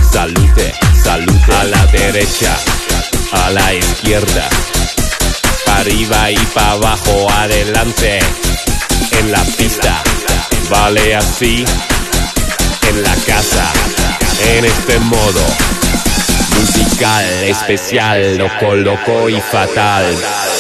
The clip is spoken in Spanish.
Salute, salute a la derecha, a la izquierda, para arriba y para abajo, adelante, en la pista, vale así, en la casa, en este modo musical, especial, loco, loco y fatal.